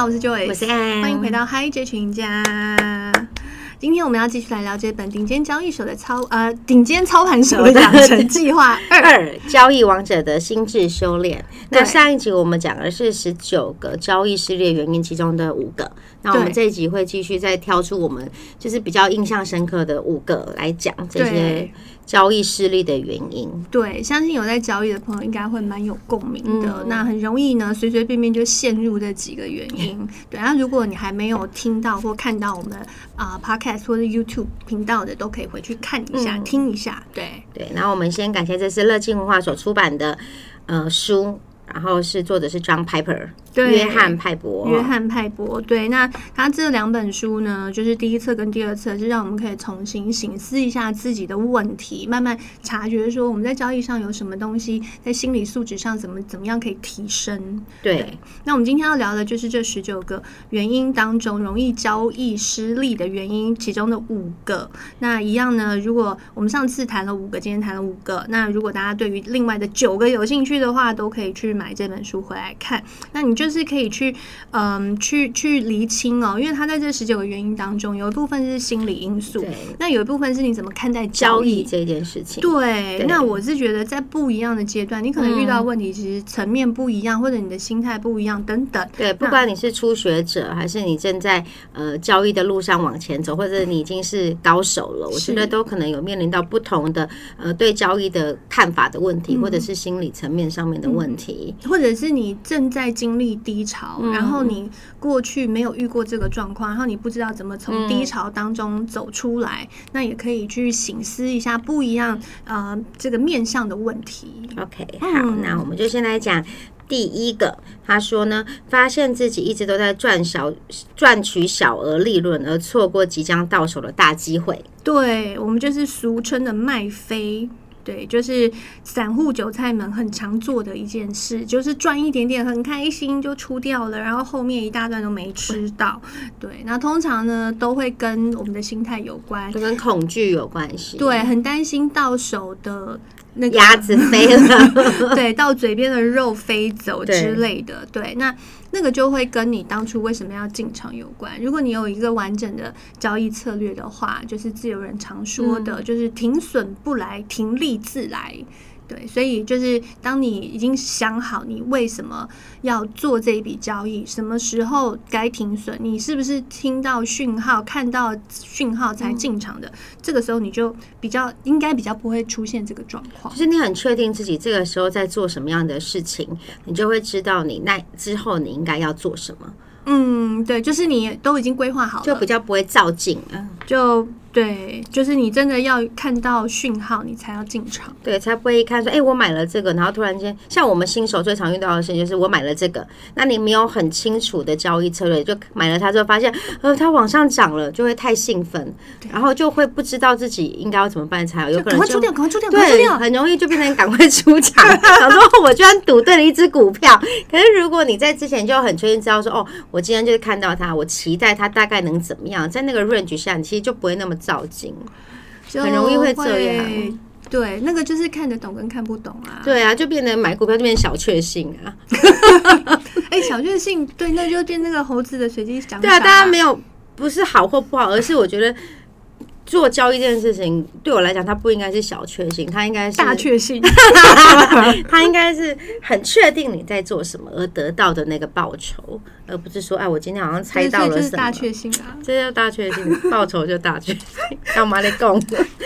我是 Joyce， 我是安， 欢迎回到嗨这群家。今天我们要继续来聊这本顶尖交易手的顶尖操盘手的养成计划2 交易王者的心智修炼。那上一集我们讲的是19个交易失利的原因，其中的5个。那我们这一集会继续再挑出我们就是比较印象深刻的5个来讲这些交易失利的原因。 对，相信有在交易的朋友应该会蛮有共鸣的。那很容易呢，随随便便就陷入这几个原因。对，那如果你还没有听到或看到我们Podcast 或是 YouTube 频道的，都可以回去看一下、听一下。对， 然后我们先感谢这是乐进文化所出版的书。然后作者是 John Piper， 约翰派伯。对，那他这2本书呢，就是第一册跟第2册，是让我们可以重新省思一下自己的问题，慢慢察觉说我们在交易上有什么东西，在心理素质上怎么样可以提升。对，那我们今天要聊的就是这19个原因当中容易交易失利的原因，其中的5个。那一样呢，如果我们上次谈了5个，今天谈了5个，那如果大家对于另外的9个有兴趣的话，都可以去买这本书回来看。那你就是可以去厘清哦，因为它在这19个原因当中，有一部分是心理因素，那有一部分是你怎么看待交易这件事情。 对，那我是觉得在不一样的阶段，你可能遇到问题其实层面不一样，或者你的心态不一样等等。 对，不管你是初学者，还是你正在交易的路上往前走，或者你已经是高手了，我觉得都可能有面临到不同的对交易的看法的问题，或者是心理层面上面的问题， 或者是你正在经历低潮，然后你过去没有遇过这个状况，然后你不知道怎么从低潮当中走出来，那也可以去省思一下不一样这个面向的问题。 OK， 好，那我们就先来讲第一个。他说呢，发现自己一直都在赚取小额利润，而错过即将到手的大机会。 对，我们就是俗称的卖飞。对，就是散户韭菜们很常做的一件事，就是赚一点点很开心就出掉了，然后后面一大段都没吃到。对，那通常呢都会跟我们的心态有关， 就跟恐惧有关系。 对，很担心到手的那个鸭子飞了， 对，到嘴边的肉飞走之类的。对，那个就会跟你当初为什么要进场有关。如果你有一个完整的交易策略的话，就是自由人常说的，就是停损不来，停利自来。对，所以就是当你已经想好你为什么要做这一笔交易，什么时候该停损，你是不是听到讯号、看到讯号才进场的，这个时候你就应该比较不会出现这个状况。 就是你很确定自己这个时候在做什么样的事情，你就会知道你那之后你应该要做什么。 对，就是你都已经规划好了， 就比较不会躁进啊。 对，就是你真的要看到讯号，你才要进场。对， 才不会一看说，我买了这个，然后突然间，像我们新手最常遇到的事情就是我买了这个，那你没有很清楚的交易策略，就买了它之后发现，它往上涨了，就会太兴奋，然后就会不知道自己应该要怎么办才好，有可能就赶快出掉， 对，很容易就变成赶快出场。想说我居然赌对了一只股票，可是如果你在之前就很确定知道说，我今天就是看到它，我期待它大概能怎么样，在那个 range 下，你其实就不会那么躁进，很容易会这样。 对，那个就是看得懂跟看不懂啊。 对啊，就变成买股票就变成小确幸啊。 小确幸，对，那就变那个猴子的随机想法。 对啊，大家没有不是好或不好，而是我觉得做交易这件事情对我来讲，它不应该是小确幸，它应该是大确幸。 它应该是很确定你在做什么而得到的那个报酬，而不是说我今天好像猜到了什么。这是大确幸啊， 这叫大确幸，报酬就大确幸，干嘛来讲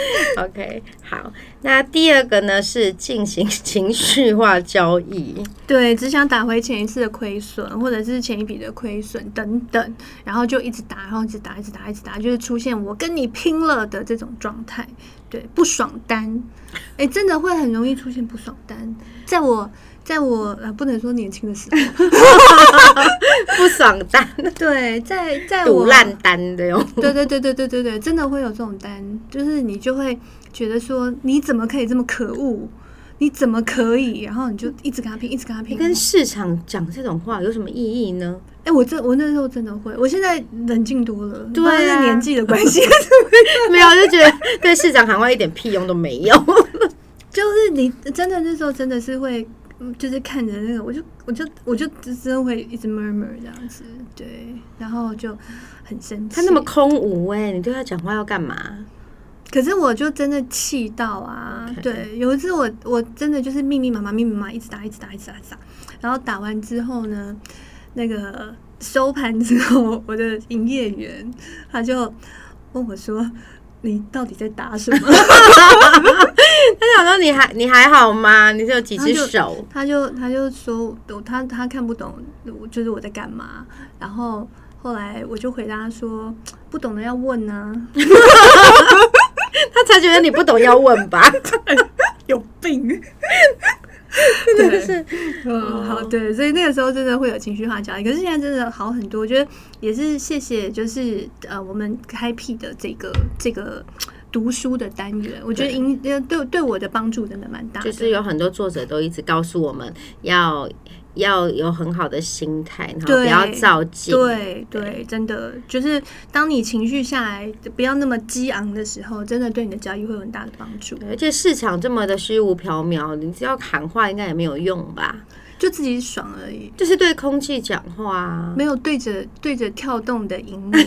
？OK， 好，那第2个呢是进行情绪化交易， 对，只想打回前一次的亏损，或者是前一笔的亏损等等，然后就一直打，然后一直打，就是出现我跟你拼了的这种状态。对，不爽单，真的会很容易出现不爽单。在我不能说年轻的时候， 不爽单， 对，在赌烂单的哟。 对，真的会有这种单，就是你就会觉得说，你怎么可以这么可恶？你怎么可以？然后你就一直跟他拼，一直跟他拼。 跟市场讲这种话有什么意义呢？ 我那时候真的会，我现在冷静多了。对啊，是年纪的关系。 没有，就觉得对市场喊话一点屁用都没有。 就是你真的那时候真的是会就是看着那个，我就真的会一直 murmur 这样子，对，然后就很生气。 他那么空无你对他讲话要干嘛？ 可是我就真的气到啊！ Okay. 对，有一次我真的就是密密麻麻一直打，然后打完之后呢，那个收盘之后，我的营业员他就问我说：“你到底在打什么？” 他想说你还好吗？你是有几只手？ 他就说他看不懂，就是我在干嘛。然后后来我就回答说：“不懂的要问啊。” 他才觉得你不懂要问吧？ 有病！ 真的是， 好，对，所以那个时候真的会有情绪化交易，可是现在真的好很多。我觉得也是谢谢，就是我们开辟的这个读书的单元，我觉得对我的帮助真的蛮大的。 就是有很多作者都一直告诉我们要有很好的心态，然后不要躁进。 对，真的就是当你情绪下来，不要那么激昂的时候，真的对你的交易会有很大的帮助。 而且市场这么的虚无缥缈，你只要喊话应该也没有用吧？ 就自己爽而已， 就是对空气讲话， 没有对着跳动的荧幕。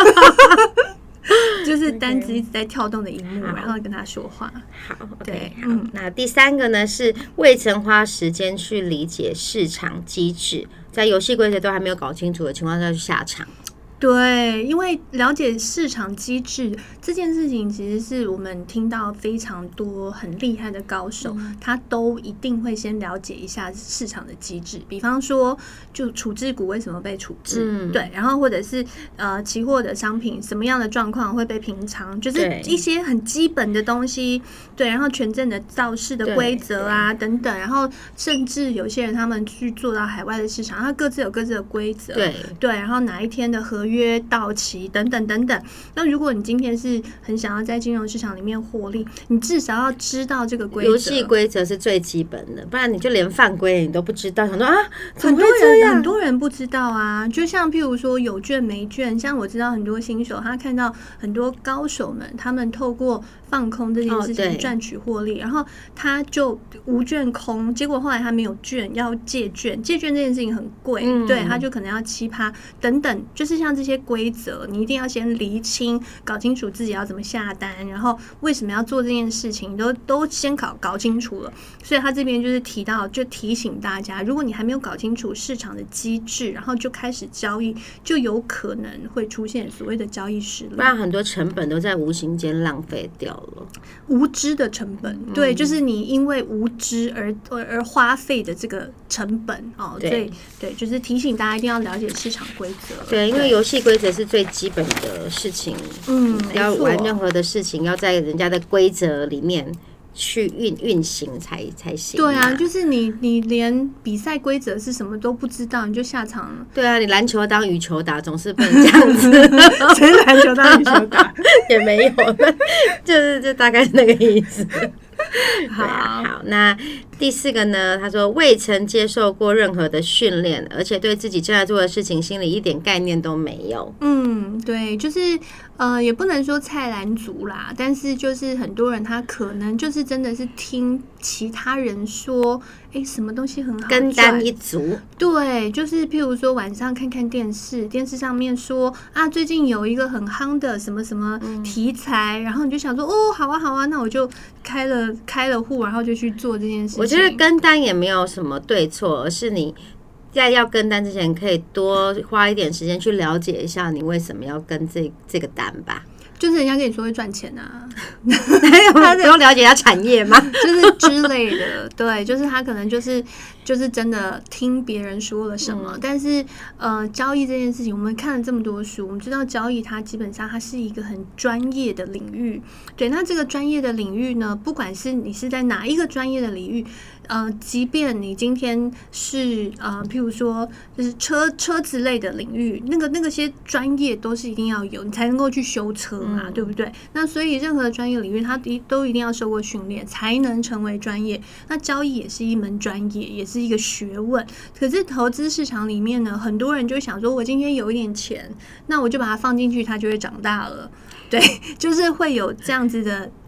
就是单子一直在跳动的荧幕，然后跟他说话。 好 ，OK， 好。那第三个呢是未曾花时间去理解市场机制，在游戏规则都还没有搞清楚的情况下去下场。 对，因为了解市场机制这件事情，其实是我们听到非常多很厉害的高手，他都一定会先了解一下市场的机制。比方说，就处置股为什么被处置，对，然后或者是期货的商品什么样的状况会被平仓，就是一些很基本的东西，对，然后权证的造市的规则啊等等，然后甚至有些人他们去做到海外的市场，他各自有各自的规则，对，然后哪一天的合约到期等等等等。那如果你今天是很想要在金融市场里面获利，你至少要知道这个规则。 游戏规则是最基本的，不然你就连犯规你都不知道。想说啊，怎么会这样？ 很多人不知道啊。就像譬如说有券没券，像我知道很多新手，他看到很多高手们，他们透过放空这件事情赚取获利，然后他就无券空，结果后来他没有券，要借券这件事情很贵，对，他就可能要7%等等，就是像这些规则，你一定要先厘清，搞清楚自己要怎么下单，然后为什么要做这件事情，都先搞清楚了。所以他这边就是提醒大家，如果你还没有搞清楚市场的机制，然后就开始交易，就有可能会出现所谓的交易失利， 不然很多成本都在无形间浪费掉了。 无知的成本，对，就是你因为无知而花费的这个成本哦。所以对，就是提醒大家一定要了解市场规则。 对，因为游戏规则是最基本的事情，要玩任何的事情，要在人家的规则里面去运行才行。 对啊，就是你连比赛规则是什么都不知道，你就下场了。 对啊，你篮球当羽球打总是不能这样子。 谁篮球当羽球打也没有，就大概是那个意思。好，那第4个呢？他说未曾接受过任何的训练，而且对自己正在做的事情心里一点概念都没有。 对，就是也不能说菜篮族啦，但是就是很多人他可能就是真的是听其他人说，什么东西很好赚， 跟单一族。对， 就是譬如说晚上看看电视上面说啊，最近有一个很夯的什么什么题材，然后你就想说好啊，那我就开了户，然后就去做这件事情。 我觉得跟单也没有什么对错，而是你在要跟单之前，可以多花一点时间去了解一下你为什么要跟这个单吧。 就是人家跟你说会赚钱啊， 他不用了解他产业吗？ 就是之类的，对，就是他可能就是真的听别人说了什么，但是交易这件事情，我们看了这么多书，我们知道交易它基本上它是一个很专业的领域，对，那这个专业的领域呢，不管是你是在哪一个专业的领域，即便你今天是譬如说就是车子类的领域，那些专业都是一定要有，你才能够去修车嘛，对不对？那所以任何的专业领域，它都一定要受过训练，才能成为专业。那交易也是一门专业，也是一个学问。可是投资市场里面呢，很多人就想说，我今天有一点钱，那我就把它放进去，它就会长大了。对，就是会有这样子的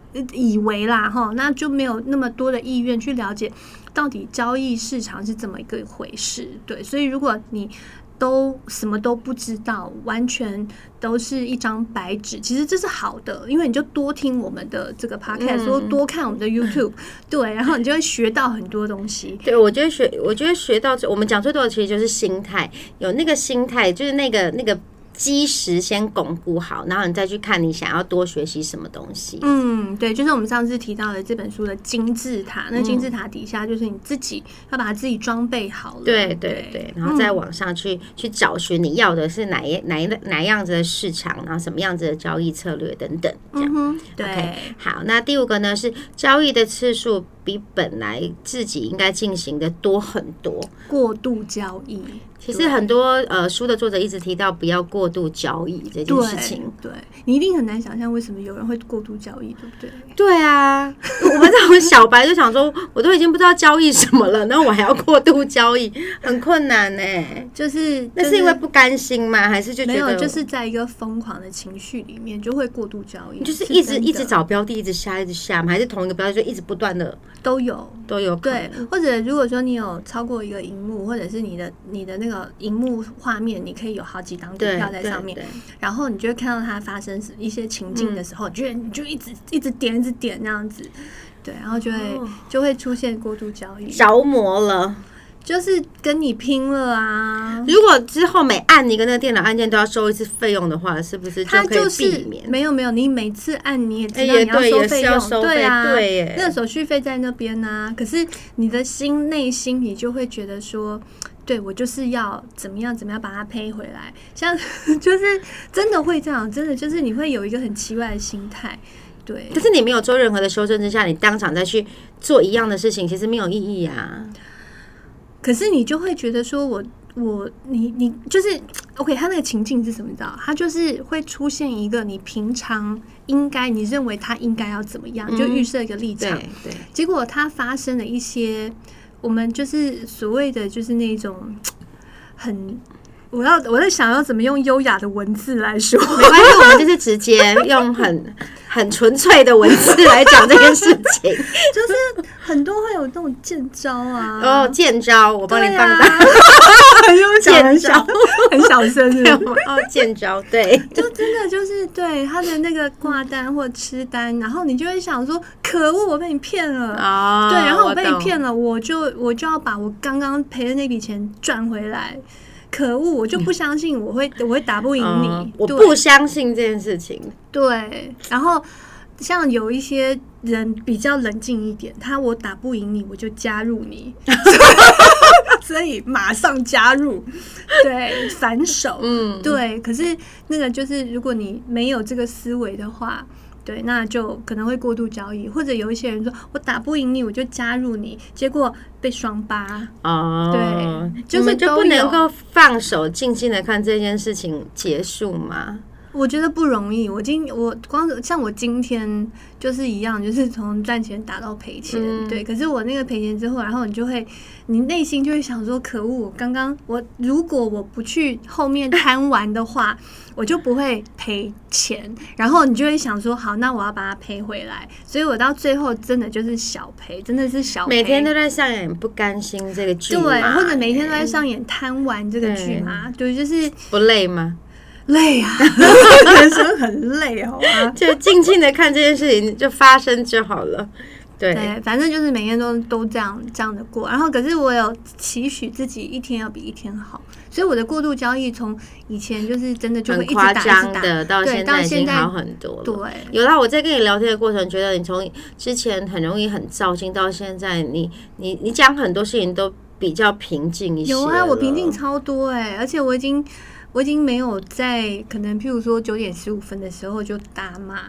以为啦哈，那就没有那么多的意愿去了解到底交易市场是怎么一个回事。对，所以如果你都什么都不知道，完全都是一张白纸，其实这是好的，因为你就多听我们的这个 podcast，或多看我们的 YouTube， 对，然后你就会学到很多东西。 对，我觉得学到我们讲最多的其实就是心态，有那个心态，就是那个基石先巩固好，然后你再去看你想要多学习什么东西。 对，就是我们上次提到的这本书的金字塔，那金字塔底下就是你自己要把自己装备好了。 对，然后在网上去找寻你要的是哪样子的市场，然后什么样子的交易策略等等，这样。 对。 Okay， 好，那第5个呢是交易的次数比本来自己应该进行的多很多， 过度交易。 其实很多书的作者一直提到不要过度交易这件事情。 对，你一定很难想象为什么有人会过度交易，对不对？ 对啊，我们这种小白就想说，我都已经不知道交易什么了，然后我还要过度交易，很困难呢。那是因为不甘心吗？还是就觉得没有，就是在一个疯狂的情绪里面就会过度交易， 就是一直找标的，一直下吗？还是同一个标的就一直不断的都有。对，或者如果说你有超过一个荧幕，或者是你的那个荧幕画面，你可以有好几档股票在上面，然后你就会看到它发生一些情境的时候，你就一直点那样子，对，然后就会出现过度交易， 着魔了。 就是跟你拼了啊！ 如果之后每按一个那个电脑按键都要收一次费用的话，是不是就可以避免？ 没有，你每次按你也知道你要收费用，对啊， 对， 那个手续费在那边啊。可是你的内心你就会觉得说，对我就是要怎么样把它赔回来，像就是真的会这样，真的就是你会有一个很奇怪的心态。对， 可是你没有做任何的修正之下，你当场再去做一样的事情，其实没有意义啊。 可是你就会觉得说你就是 OK， 他那个情境是什么？你知道，他就是会出现一个你平常你认为他应该要怎么样，就预设一个立场， 对， 结果他发生了一些我们就是所谓的就是那种我在想要怎么用优雅的文字来说， 没关系，我们就是直接用很纯粹的文字来讲这件事情， 就是很多会有那种剑招啊， 剑招，我帮你放大， 剑招很小声的剑招，对， 就真的就是对他的那个挂单或吃单，然后你就会想说，可恶，我被你骗了，对，然后我被你骗了，我就要把我刚刚赔的那笔钱赚回来。可恶！我就不相信我会打不赢你， 我不相信这件事情。 对，然后像有一些人比较冷静一点，我打不赢你，我就加入你，所以马上加入，对，反手，对。可是那个就是，如果你没有这个思维的话。对，那就可能会过度交易，或者有一些人说我打不赢你，我就加入你，结果被双八。对，就是就不能够放手，静静的看这件事情结束吗？ 我觉得不容易。我光像我今天就是一样，就是从赚钱打到赔钱，对。可是我那个赔钱之后，然后你内心就会想说，可恶！如果我不去后面贪玩的话，我就不会赔钱。然后你就会想说，好，那我要把它赔回来。所以我到最后真的就是小赔，真的是小赔。 每天都在上演不甘心这个剧嘛， 对，或者每天都在上演贪玩这个剧嘛，对，就是不累吗？ 累啊，人生很累，好吗？ 就静静的看这件事情就发生就好了。对， 反正就是每天都这样的过。然后，可是我有期许自己一天要比一天好，所以我的过度交易从以前就是真的就会一直打， 很夸张的，到现在已经好很多了。 对， 有啦，我在跟你聊天的过程，觉得你从之前很容易很躁进，到现在你讲很多事情都比较平静一些。 有啊，我平静超多而且我已经没有在可能譬如说9点15分的时候就大骂，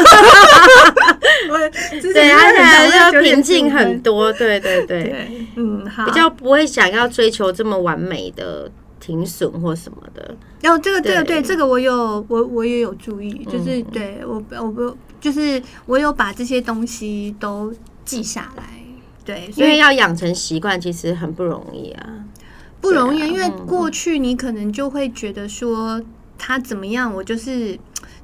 对，而且就平静很多，对， 好， 比较不会想要追求这么完美的停损或什么的。 然后这个我也有注意，就是对我就是我有把这些东西都记下来，对， 因为要养成习惯其实很不容易啊。 不容易，因为过去你可能就会觉得说他怎么样，我就是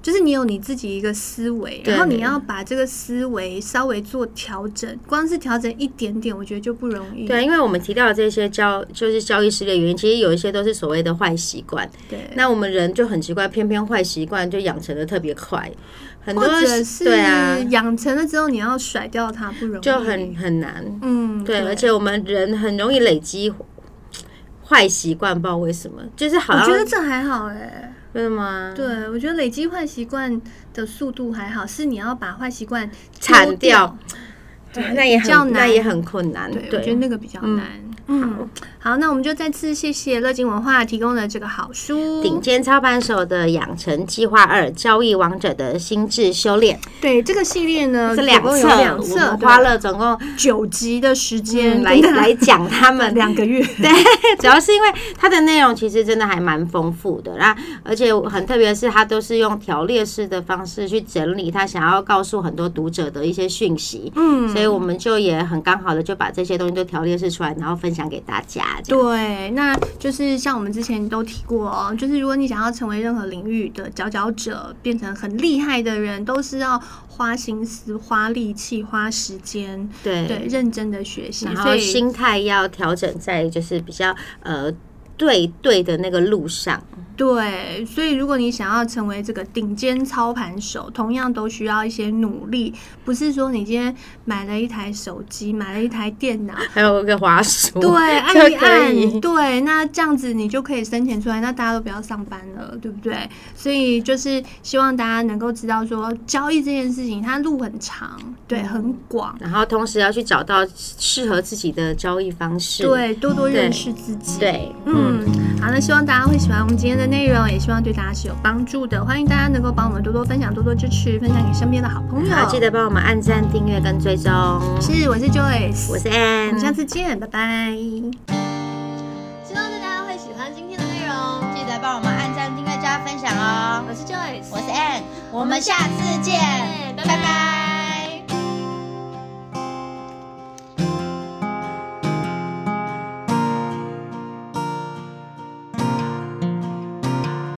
就是你有你自己一个思维，然后你要把这个思维稍微做调整，光是调整一点点，我觉得就不容易。 对，因为我们提到的这些就是交易失利的原因，其实有一些都是所谓的坏习惯。 对， 那我们人就很奇怪，偏偏坏习惯就养成的特别快，很多或者是养成了之后，你要甩掉它不容易， 就很难。对，而且我们人很容易累积坏习惯，不知道为什么，就是好像我觉得这还好真的吗？ 对，我觉得累积坏习惯的速度还好，是你要把坏习惯铲掉， 对， 那也很困难。 对，我觉得那个比较难。好，那我们就再次谢谢乐金文化提供的这个好书《 顶尖操盘手的养成计划2：交易王者的心智修炼》。 对，这个系列呢是2册，我们花了总共 9集的时间来讲他们 2个月。 对，主要是因为它的内容其实真的还蛮丰富的，而且很特别的是，它都是用条列式的方式去整理他想要告诉很多读者的一些讯息。所以我们就也很刚好的就把这些东西都条列式出来，然后分享给大家。 对，那就是像我们之前都提过哦，就是如果你想要成为任何领域的佼佼者，变成很厉害的人，都是要花心思、花力气、花时间，对，认真的学习， 然后心态要调整在就是比较对的那个路上。 对，所以如果你想要成为这个顶尖操盘手，同样都需要一些努力，不是说你今天买了一台手机，买了一台电脑， 还有一个滑鼠， 对，按一按，对，那这样子你就可以生钱出来，那大家都不要上班了，对不对？所以就是希望大家能够知道说，交易这件事情它路很长，对，很广， 然后同时要去找到适合自己的交易方式， 对，多多认识自己， 对， 好，那希望大家会喜欢我们今天的内容，也希望对大家是有帮助的。欢迎大家能够帮我们多多分享、多多支持，分享给身边的好朋友。 好，记得帮我们按赞、订阅跟追踪。 是，我是 Joyce， 我是 Ann， 我们下次见，拜拜。希望大家会喜欢今天的内容， 记得帮我们按赞、订阅、加分享哦。 我是 Joyce， 我是 Ann， 我们下次见，拜拜。